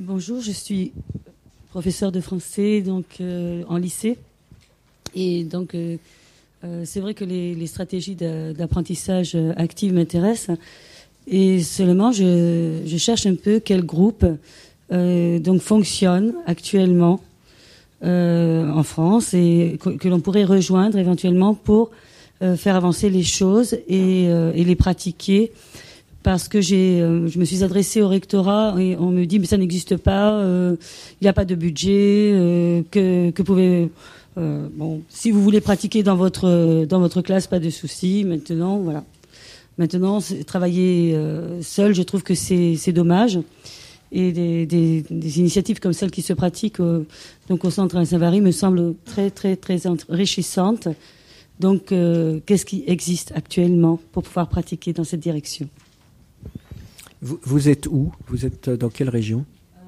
Bonjour, je suis professeure de français donc en lycée. Et donc, c'est vrai que les stratégies d'apprentissage active m'intéressent. Et seulement, je cherche un peu quel groupe donc fonctionne actuellement en France et que l'on pourrait rejoindre éventuellement pour faire avancer les choses et les pratiquer. Parce que je me suis adressée au rectorat et on me dit mais ça n'existe pas, il n'y a pas de budget, que pouvez bon, si vous voulez pratiquer dans votre classe, pas de souci. Maintenant, voilà. Maintenant, travailler seul, je trouve que c'est dommage. Et des initiatives comme celles qui se pratiquent donc au centre à Saint-Vary me semblent très très très enrichissantes. Donc, qu'est-ce qui existe actuellement pour pouvoir pratiquer dans cette direction? Vous êtes où? Vous êtes dans quelle région?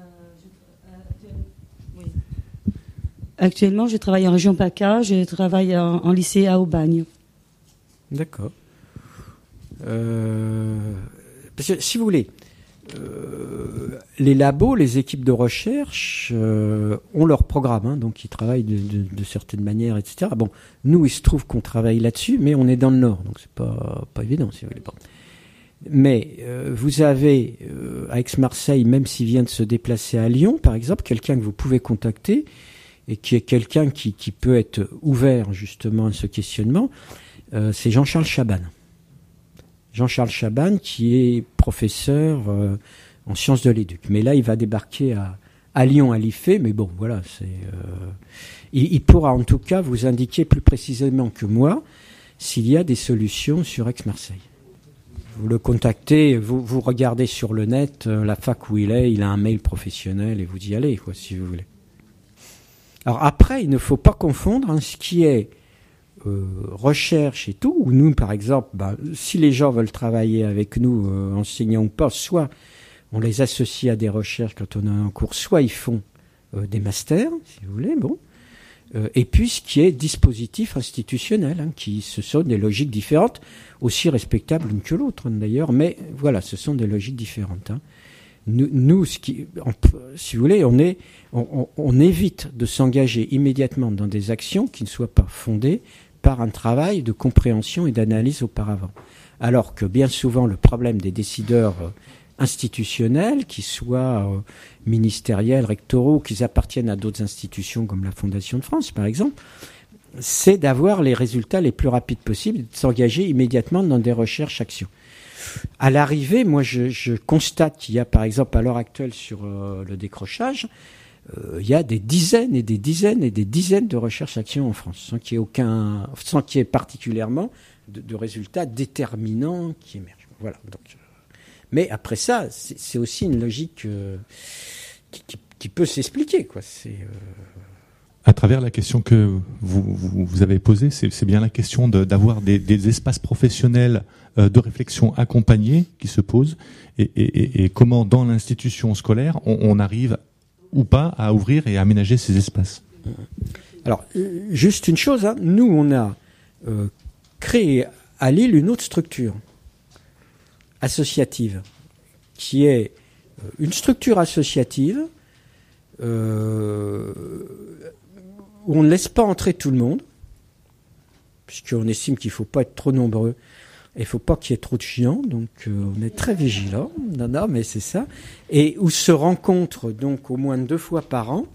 Actuellement, je travaille en région PACA, je travaille en lycée à Aubagne. D'accord. Parce que, si vous voulez, les labos, les équipes de recherche ont leur programme, hein, donc ils travaillent de certaines manières, etc. Bon, nous, il se trouve qu'on travaille là-dessus, mais on est dans le Nord, donc c'est pas évident, si vous voulez. Mais vous avez à Aix-Marseille, même s'il vient de se déplacer à Lyon, par exemple, quelqu'un que vous pouvez contacter et qui est quelqu'un qui peut être ouvert justement à ce questionnement, c'est Jean-Charles Chaban. Jean-Charles Chaban qui est professeur en sciences de l'éduc. Mais là, il va débarquer à Lyon, à l'IFE, mais bon, voilà, il pourra en tout cas vous indiquer plus précisément que moi s'il y a des solutions sur Aix-Marseille. Vous le contactez, vous regardez sur le net la fac où il a un mail professionnel et vous y allez, quoi, si vous voulez. Alors après, il ne faut pas confondre ce qui est recherche et tout, où nous, par exemple, si les gens veulent travailler avec nous, enseignants ou pas, soit on les associe à des recherches quand on a un cours, soit ils font des masters, si vous voulez, bon. Et puis ce qui est dispositif institutionnel, hein, ce sont des logiques différentes, aussi respectables l'une que l'autre, hein, d'ailleurs, mais voilà, ce sont des logiques différentes. Hein. Nous, si vous voulez, on évite de s'engager immédiatement dans des actions qui ne soient pas fondées par un travail de compréhension et d'analyse auparavant. Alors que bien souvent, le problème des décideurs institutionnels, qu'ils soient ministériels, rectoraux, qu'ils appartiennent à d'autres institutions comme la Fondation de France, par exemple, c'est d'avoir les résultats les plus rapides possibles et de s'engager immédiatement dans des recherches-actions. À l'arrivée, moi, je constate qu'il y a, par exemple, à l'heure actuelle, sur le décrochage, il y a des dizaines et des dizaines et des dizaines de recherches-actions en France, sans qu'il y ait particulièrement de résultats déterminants qui émergent. Voilà. Donc, mais après ça, c'est aussi une logique qui peut s'expliquer, quoi. À travers la question que vous avez posée, c'est bien la question d'avoir des espaces professionnels de réflexion accompagnés qui se posent et comment dans l'institution scolaire on arrive ou pas à ouvrir et à aménager ces espaces. Alors, juste une chose, hein, nous on a créé à Lille une autre structure associative qui est une structure associative où on ne laisse pas entrer tout le monde, puisqu'on estime qu'il ne faut pas être trop nombreux et il ne faut pas qu'il y ait trop de chiants, donc on est très vigilants. Non, mais c'est ça. Et où se rencontrent donc au moins 2 fois par an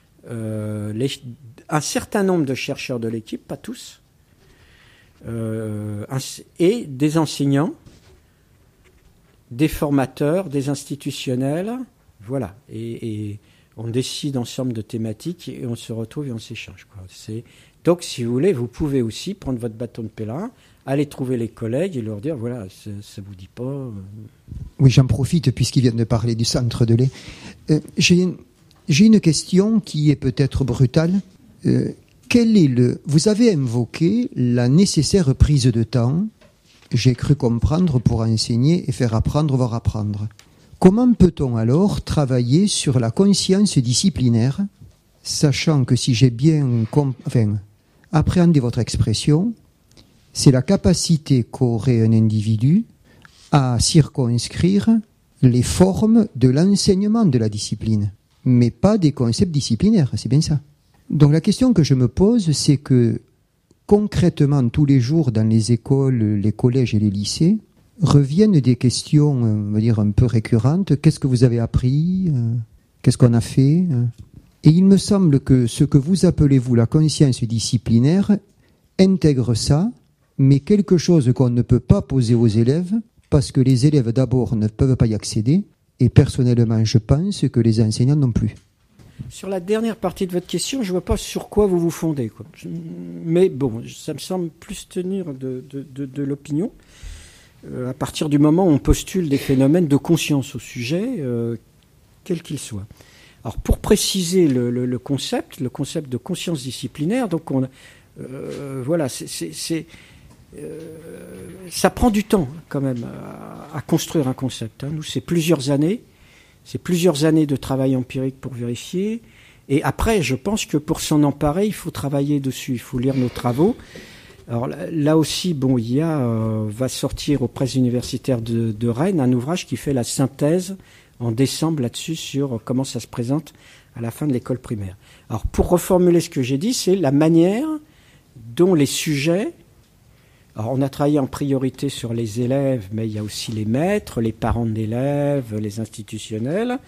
un certain nombre de chercheurs de l'équipe, pas tous, et des enseignants, des formateurs, des institutionnels, voilà. Et on décide ensemble de thématiques et on se retrouve et on s'échange, quoi. Donc, si vous voulez, vous pouvez aussi prendre votre bâton de pèlerin, aller trouver les collègues et leur dire, voilà, ça vous dit pas. Oui, j'en profite puisqu'ils viennent de parler du centre de lait. J'ai une question qui est peut-être brutale. Vous avez invoqué la nécessaire prise de temps, j'ai cru comprendre, pour enseigner et faire apprendre, voire apprendre. Comment peut-on alors travailler sur la conscience disciplinaire, sachant que si j'ai bien appréhendé votre expression, c'est la capacité qu'aurait un individu à circonscrire les formes de l'enseignement de la discipline, mais pas des concepts disciplinaires, c'est bien ça. Donc la question que je me pose, c'est que concrètement, tous les jours, dans les écoles, les collèges et les lycées, reviennent des questions, on va dire, un peu récurrentes. Qu'est-ce que vous avez appris ? Qu'est-ce qu'on a fait ? Et il me semble que ce que vous appelez, vous, la conscience disciplinaire, intègre ça, mais quelque chose qu'on ne peut pas poser aux élèves, parce que les élèves, d'abord, ne peuvent pas y accéder, et personnellement, je pense que les enseignants non plus. Sur la dernière partie de votre question, je ne vois pas sur quoi vous vous fondez, quoi. Mais bon, ça me semble plus tenir de l'opinion. À partir du moment où on postule des phénomènes de conscience au sujet, quel qu'il soit. Alors, pour préciser le concept de conscience disciplinaire, donc voilà, ça prend du temps quand même à construire un concept. Nous, c'est plusieurs années de travail empirique pour vérifier. Et après, je pense que pour s'en emparer, il faut travailler dessus, il faut lire nos travaux. Alors là aussi, bon, il y a va sortir aux presses universitaires de Rennes un ouvrage qui fait la synthèse en décembre là-dessus sur comment ça se présente à la fin de l'école primaire. Alors pour reformuler ce que j'ai dit, c'est la manière dont les sujets. Alors on a travaillé en priorité sur les élèves, mais il y a aussi les maîtres, les parents d'élèves, les institutionnels,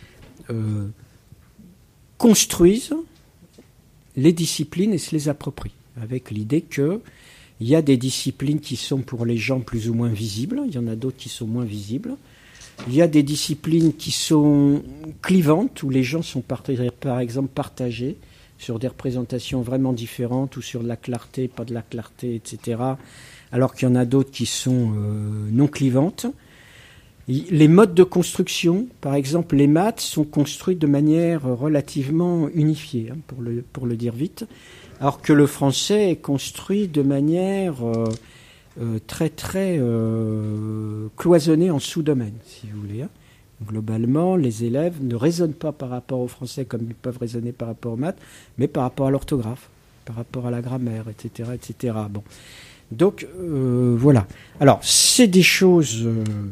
construisent les disciplines et se les approprient, avec l'idée qu'il y a des disciplines qui sont pour les gens plus ou moins visibles, il y en a d'autres qui sont moins visibles. Il y a des disciplines qui sont clivantes, où les gens sont par exemple partagés sur des représentations vraiment différentes, ou sur de la clarté, pas de la clarté, etc. Alors qu'il y en a d'autres qui sont non clivantes. Les modes de construction, par exemple les maths, sont construits de manière relativement unifiée, pour le dire vite, alors que le français est construit de manière très très cloisonnée en sous-domaines, si vous voulez. Globalement, les élèves ne raisonnent pas par rapport au français comme ils peuvent raisonner par rapport aux maths, mais par rapport à l'orthographe, par rapport à la grammaire, etc. etc. Bon. Donc, voilà. Alors, c'est des choses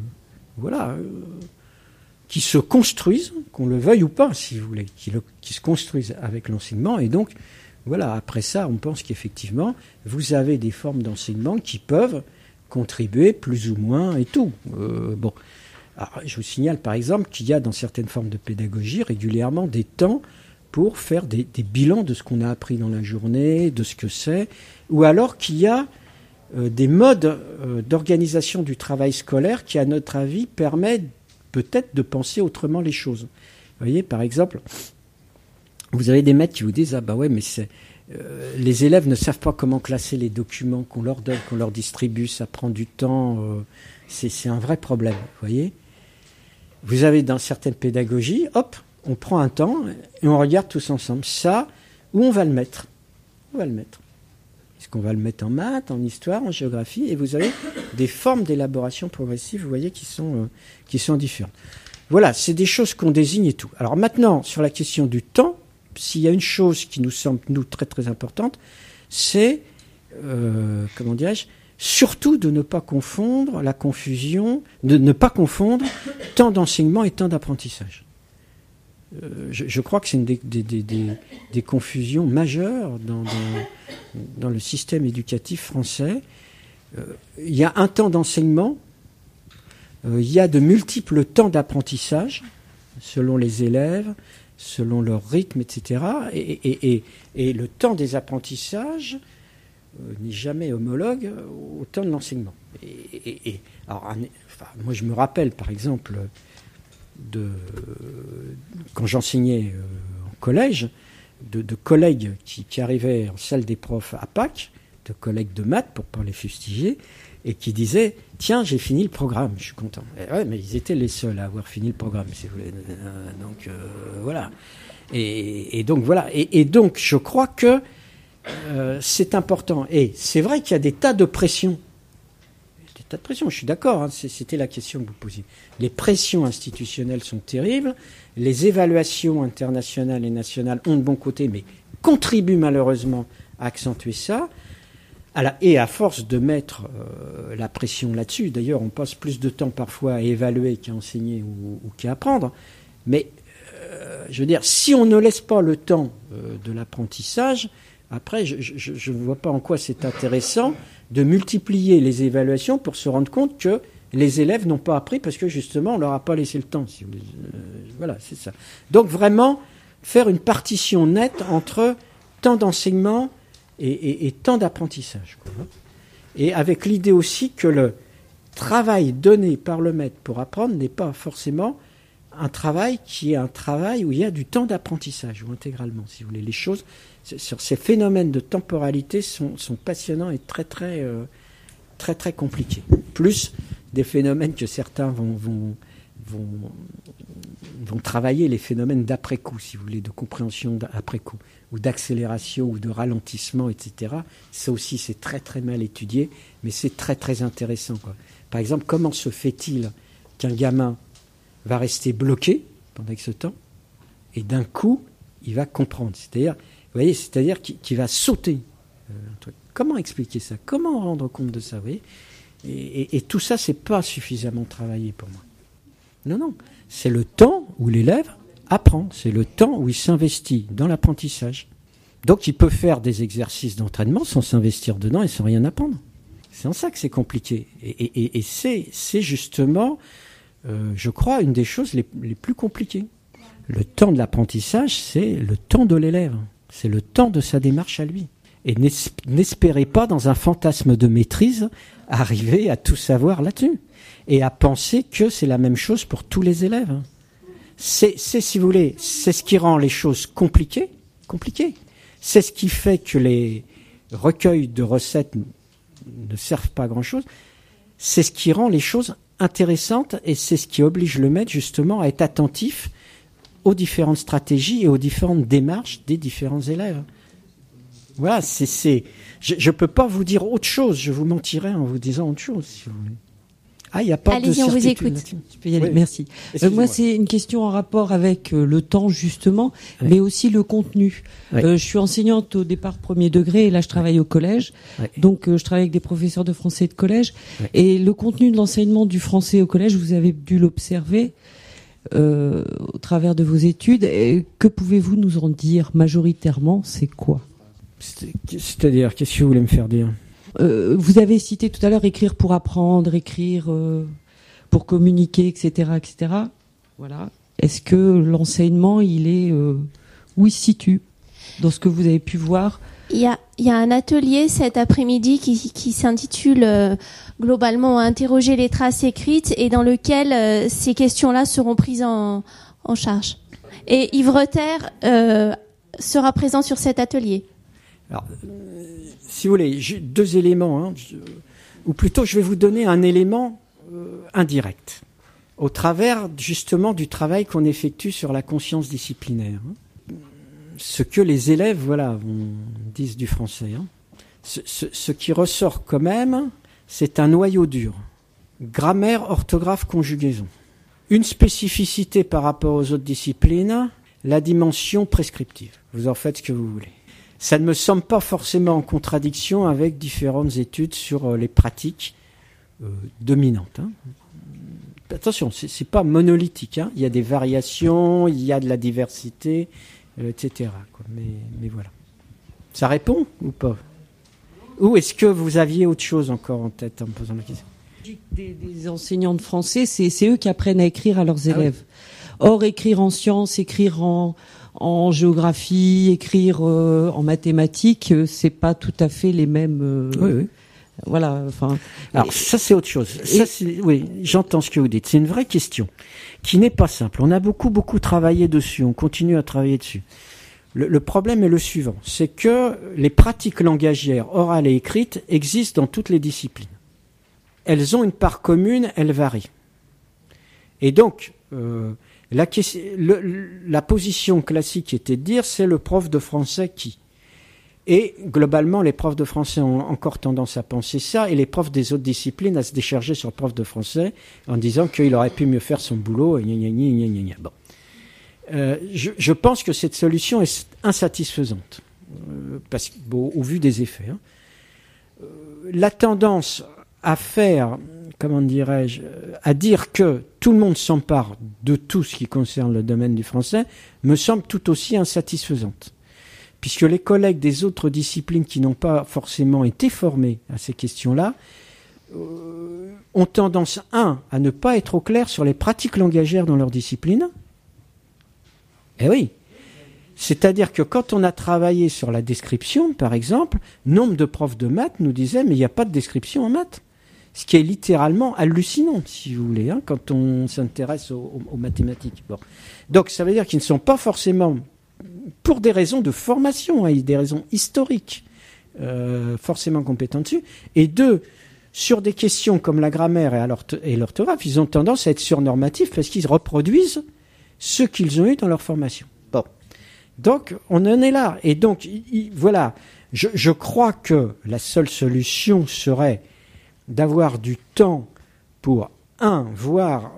qui se construisent, qu'on le veuille ou pas, si vous voulez, qui se construisent avec l'enseignement. Et donc, voilà, après ça, on pense qu'effectivement, vous avez des formes d'enseignement qui peuvent contribuer plus ou moins et tout. Bon. Alors, je vous signale par exemple qu'il y a dans certaines formes de pédagogie régulièrement des temps pour faire des bilans de ce qu'on a appris dans la journée, de ce que c'est, ou alors qu'il y a des modes d'organisation du travail scolaire qui, à notre avis, permettent peut-être de penser autrement les choses. Vous voyez, par exemple, vous avez des maîtres qui vous disent « Ah bah ouais, mais les élèves ne savent pas comment classer les documents qu'on leur donne, qu'on leur distribue, ça prend du temps, c'est un vrai problème. » Vous voyez ? Vous avez dans certaines pédagogies, hop, on prend un temps et on regarde tous ensemble. Ça, où on va le mettre ? On va le mettre. Est-ce qu'on va le mettre en maths, en histoire, en géographie ? Et vous avez des formes d'élaboration progressive, vous voyez, qui sont différentes. Voilà, c'est des choses qu'on désigne et tout. Alors maintenant, sur la question du temps, s'il y a une chose qui nous semble, nous, très très importante, c'est, surtout de ne pas confondre la confusion, de ne pas confondre temps d'enseignement et temps d'apprentissage. Je crois que c'est une des confusions majeures dans le système éducatif français. Il y a un temps d'enseignement, il y a de multiples temps d'apprentissage, selon les élèves, selon leur rythme, etc. Et le temps des apprentissages n'est jamais homologue au temps de l'enseignement. Alors, moi, je me rappelle, par exemple, quand j'enseignais en collège, de collègues qui arrivaient en salle des profs à Pâques, de collègues de maths, pour ne pas les fustiger, et qui disaient « Tiens, j'ai fini le programme, je suis content. » Ouais, mais ils étaient les seuls à avoir fini le programme, si vous voulez. Donc, voilà. Et donc, voilà. Et donc, je crois que c'est important. Et c'est vrai qu'il y a des tas de pressions. Des tas de pressions, je suis d'accord, c'était la question que vous posiez. Les pressions institutionnelles sont terribles. Les évaluations internationales et nationales ont de bons côtés, mais contribuent malheureusement à accentuer ça. Et à force de mettre la pression là-dessus, d'ailleurs, on passe plus de temps parfois à évaluer qu'à enseigner ou qu'à apprendre. Mais, je veux dire, si on ne laisse pas le temps de l'apprentissage, après, je ne vois pas en quoi c'est intéressant de multiplier les évaluations pour se rendre compte que les élèves n'ont pas appris parce que justement, on leur a pas laissé le temps. Si vous voulez. Voilà, c'est ça. Donc vraiment, faire une partition nette entre temps d'enseignement et temps d'apprentissage, quoi. Et avec l'idée aussi que le travail donné par le maître pour apprendre n'est pas forcément un travail qui est un travail où il y a du temps d'apprentissage, ou intégralement, si vous voulez. Les choses, sur ces phénomènes de temporalité sont passionnants et très, très, très, très compliqués. Plus des phénomènes que certains vont travailler, les phénomènes d'après-coup, si vous voulez, de compréhension d'après-coup, ou d'accélération, ou de ralentissement, etc. Ça aussi, c'est très très mal étudié, mais c'est très très intéressant, quoi. Par exemple, comment se fait-il qu'un gamin va rester bloqué pendant ce temps, et d'un coup, il va comprendre. C'est-à-dire, vous voyez, c'est-à-dire qu'il va sauter un truc. Comment expliquer ça? Comment rendre compte de ça, vous voyez? Et tout ça, c'est pas suffisamment travaillé pour moi. Non. C'est le temps où l'élève apprend. C'est le temps où il s'investit dans l'apprentissage. Donc, il peut faire des exercices d'entraînement sans s'investir dedans et sans rien apprendre. C'est en ça que c'est compliqué. Et c'est justement, je crois, une des choses les plus compliquées. Le temps de l'apprentissage, c'est le temps de l'élève. C'est le temps de sa démarche à lui. Et n'espérez pas, dans un fantasme de maîtrise, arriver à tout savoir là-dessus. Et à penser que c'est la même chose pour tous les élèves. C'est, si vous voulez, c'est ce qui rend les choses compliquées. C'est ce qui fait que les recueils de recettes ne servent pas à grand-chose. C'est ce qui rend les choses intéressantes et c'est ce qui oblige le maître justement à être attentif aux différentes stratégies et aux différentes démarches des différents élèves. Voilà, je peux pas vous dire autre chose, je vous mentirais en vous disant autre chose, si vous voulez. Il n'y a pas de certitude. Allez-y, on vous écoute. Je peux y aller, Oui. merci. Moi, c'est une question en rapport avec le temps, justement, Oui. mais aussi le contenu. Oui. Je suis enseignante au départ premier degré et là, je travaille au collège. Oui. Donc, je travaille avec des professeurs de français de collège. Oui. Et le contenu de l'enseignement du français au collège, vous avez dû l'observer au travers de vos études. Et que pouvez-vous nous en dire majoritairement? C'est quoi? C'est-à-dire, qu'est-ce que vous voulez me faire dire? Vous avez cité tout à l'heure écrire pour apprendre, écrire pour communiquer, etc., etc. Voilà. Est-ce que l'enseignement, il est où il se situe dans ce que vous avez pu voir? Il y a un atelier cet après-midi qui s'intitule globalement Interroger les traces écrites et dans lequel ces questions-là seront prises en charge. Et Yves Reter sera présent sur cet atelier. Alors, si vous voulez, deux éléments, ou plutôt je vais vous donner un élément indirect, au travers justement du travail qu'on effectue sur la conscience disciplinaire. Ce que les élèves, disent du français. Ce qui ressort quand même, c'est un noyau dur. Grammaire, orthographe, conjugaison. Une spécificité par rapport aux autres disciplines, la dimension prescriptive. Vous en faites ce que vous voulez. Ça ne me semble pas forcément en contradiction avec différentes études sur les pratiques dominantes. Attention, c'est pas monolithique. Il y a des variations, il y a de la diversité, etc. Mais voilà. Ça répond ou pas? Ou est-ce que vous aviez autre chose encore en tête en me posant la question? Des enseignants de français, c'est eux qui apprennent à écrire à leurs élèves. Oui. Or, écrire en sciences, écrire en géographie, écrire en mathématiques, c'est pas tout à fait les mêmes. Oui. Voilà. Enfin. Alors ça c'est autre chose. Oui, j'entends ce que vous dites. C'est une vraie question qui n'est pas simple. On a beaucoup travaillé dessus. On continue à travailler dessus. Le problème est le suivant, c'est que les pratiques langagières orales et écrites existent dans toutes les disciplines. Elles ont une part commune, elles varient. Et donc, la position classique était de dire c'est le prof de français qui. Et globalement, les profs de français ont encore tendance à penser ça, et les profs des autres disciplines à se décharger sur le prof de français en disant qu'il aurait pu mieux faire son boulot. Bon. Je pense que cette solution est insatisfaisante, au vu des effets. la tendance à faire, comment dirais-je, à dire que tout le monde s'empare de tout ce qui concerne le domaine du français me semble tout aussi insatisfaisante. Puisque les collègues des autres disciplines qui n'ont pas forcément été formés à ces questions-là ont tendance, à ne pas être au clair sur les pratiques langagières dans leur discipline. Eh oui. C'est-à-dire que quand on a travaillé sur la description, par exemple, nombre de profs de maths nous disaient « mais il n'y a pas de description en maths ». Ce qui est littéralement hallucinant, si vous voulez, quand on s'intéresse aux mathématiques. Bon. Donc ça veut dire qu'ils ne sont pas forcément, pour des raisons de formation, des raisons historiques, forcément compétents dessus. Et deux, sur des questions comme la grammaire et l'orthographe, ils ont tendance à être surnormatifs parce qu'ils reproduisent ce qu'ils ont eu dans leur formation. Bon. Donc on en est là. Et donc, voilà, je crois que la seule solution serait d'avoir du temps pour, voir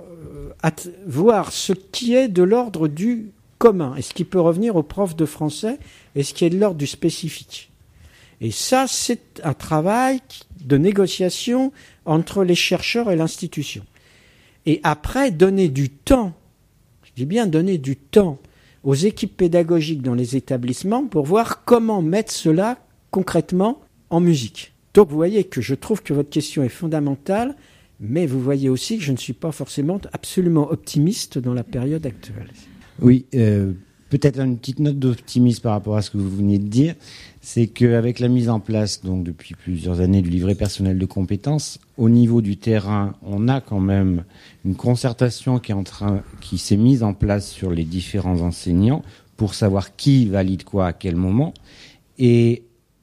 ce qui est de l'ordre du commun, et ce qui peut revenir aux profs de français, et ce qui est de l'ordre du spécifique. Et ça, c'est un travail de négociation entre les chercheurs et l'institution. Et après, donner du temps, je dis bien donner du temps aux équipes pédagogiques dans les établissements pour voir comment mettre cela concrètement en musique. Donc vous voyez que je trouve que votre question est fondamentale, mais vous voyez aussi que je ne suis pas forcément absolument optimiste dans la période actuelle. Oui, peut-être une petite note d'optimisme par rapport à ce que vous venez de dire, c'est qu'avec la mise en place, donc depuis plusieurs années, du livret personnel de compétences, au niveau du terrain, on a quand même une concertation qui s'est mise en place sur les différents enseignants pour savoir qui valide quoi à quel moment, et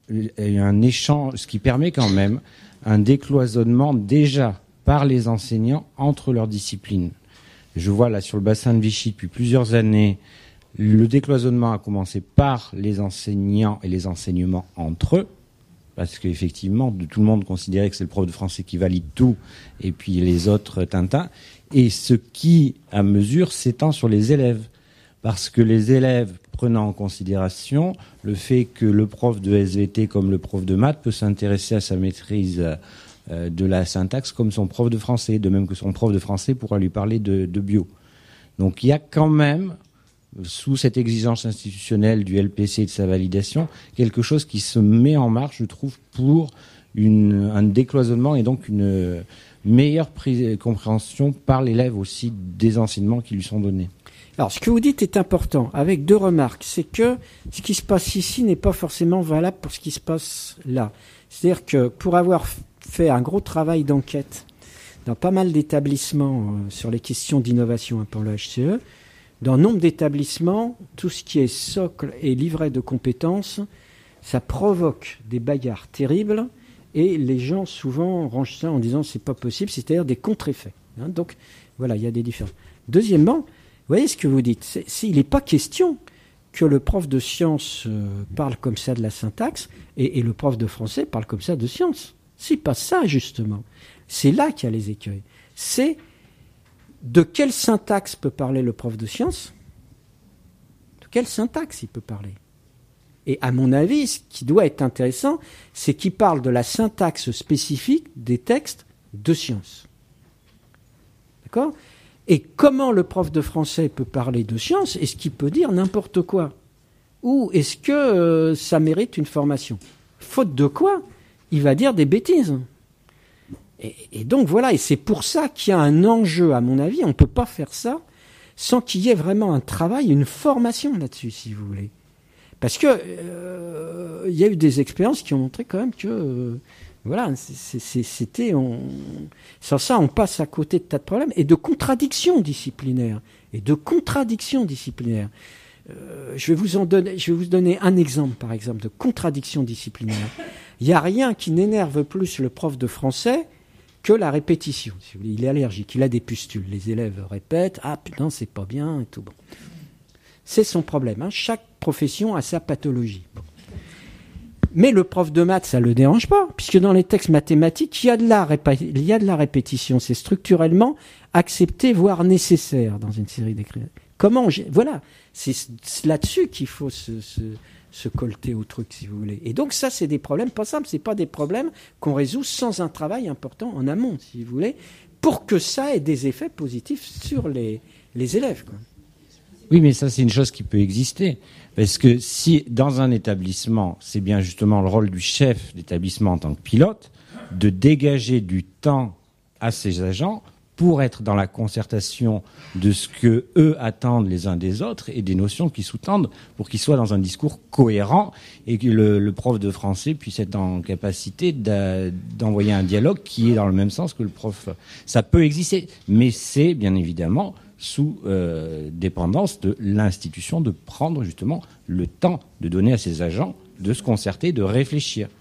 un échange, ce qui permet quand même un décloisonnement déjà par les enseignants entre leurs disciplines. Je vois là sur le bassin de Vichy depuis plusieurs années, le décloisonnement a commencé par les enseignants et les enseignements entre eux, parce qu'effectivement, tout le monde considérait que c'est le prof de français qui valide tout, et puis les autres Tintin, et ce qui, à mesure, s'étend sur les élèves. Parce que les élèves, prenant en considération le fait que le prof de SVT comme le prof de maths peut s'intéresser à sa maîtrise de la syntaxe comme son prof de français, de même que son prof de français pourra lui parler de bio. Donc il y a quand même, sous cette exigence institutionnelle du LPC et de sa validation, quelque chose qui se met en marche, je trouve, pour un décloisonnement et donc une meilleure compréhension par l'élève aussi des enseignements qui lui sont donnés. Alors, ce que vous dites est important, avec deux remarques. C'est que ce qui se passe ici n'est pas forcément valable pour ce qui se passe là. C'est-à-dire que pour avoir fait un gros travail d'enquête dans pas mal d'établissements sur les questions d'innovation pour le HCE, dans nombre d'établissements, tout ce qui est socle et livret de compétences, ça provoque des bagarres terribles et les gens souvent rangent ça en disant c'est pas possible, c'est-à-dire des contre-effets. Donc, voilà, il y a des différences. Deuxièmement, vous voyez ce que vous dites, il n'est pas question que le prof de sciences parle comme ça de la syntaxe et le prof de français parle comme ça de sciences. C'est pas ça, justement. C'est là qu'il y a les écueils. C'est de quelle syntaxe peut parler le prof de sciences ? De quelle syntaxe il peut parler ? Et à mon avis, ce qui doit être intéressant, c'est qu'il parle de la syntaxe spécifique des textes de sciences. D'accord ? Et comment le prof de français peut parler de sciences ? Est-ce qu'il peut dire n'importe quoi ? Ou est-ce que ça mérite une formation ? Faute de quoi, il va dire des bêtises. Et donc voilà, et c'est pour ça qu'il y a un enjeu, à mon avis. On ne peut pas faire ça sans qu'il y ait vraiment un travail, une formation là-dessus, si vous voulez. Parce que il y a eu des expériences qui ont montré quand même que... Voilà, sans ça, on passe à côté de tas de problèmes et de contradictions disciplinaires. Je vais vous donner un exemple, par exemple, de contradiction disciplinaire. Il n'y a rien qui n'énerve plus le prof de français que la répétition. Si vous voulez, il est allergique, il a des pustules. Les élèves répètent, ah putain, c'est pas bien et tout. Bon. C'est son problème. Chaque profession a sa pathologie. Bon. Mais le prof de maths, ça le dérange pas, puisque dans les textes mathématiques, il y a de la répétition. C'est structurellement accepté, voire nécessaire dans une série d'écrits. Voilà, c'est là-dessus qu'il faut se colter au truc, si vous voulez. Et donc ça, c'est des problèmes pas simples. C'est pas des problèmes qu'on résout sans un travail important en amont, si vous voulez, pour que ça ait des effets positifs sur les élèves, quoi. Oui, mais ça, c'est une chose qui peut exister. Parce que si, dans un établissement, c'est bien justement le rôle du chef d'établissement en tant que pilote, de dégager du temps à ses agents pour être dans la concertation de ce que eux attendent les uns des autres et des notions qui sous-tendent pour qu'ils soient dans un discours cohérent et que le prof de français puisse être en capacité d'envoyer un dialogue qui est dans le même sens que le prof. Ça peut exister, mais c'est bien évidemment sous dépendance de l'institution de prendre justement le temps de donner à ses agents de se concerter, de réfléchir.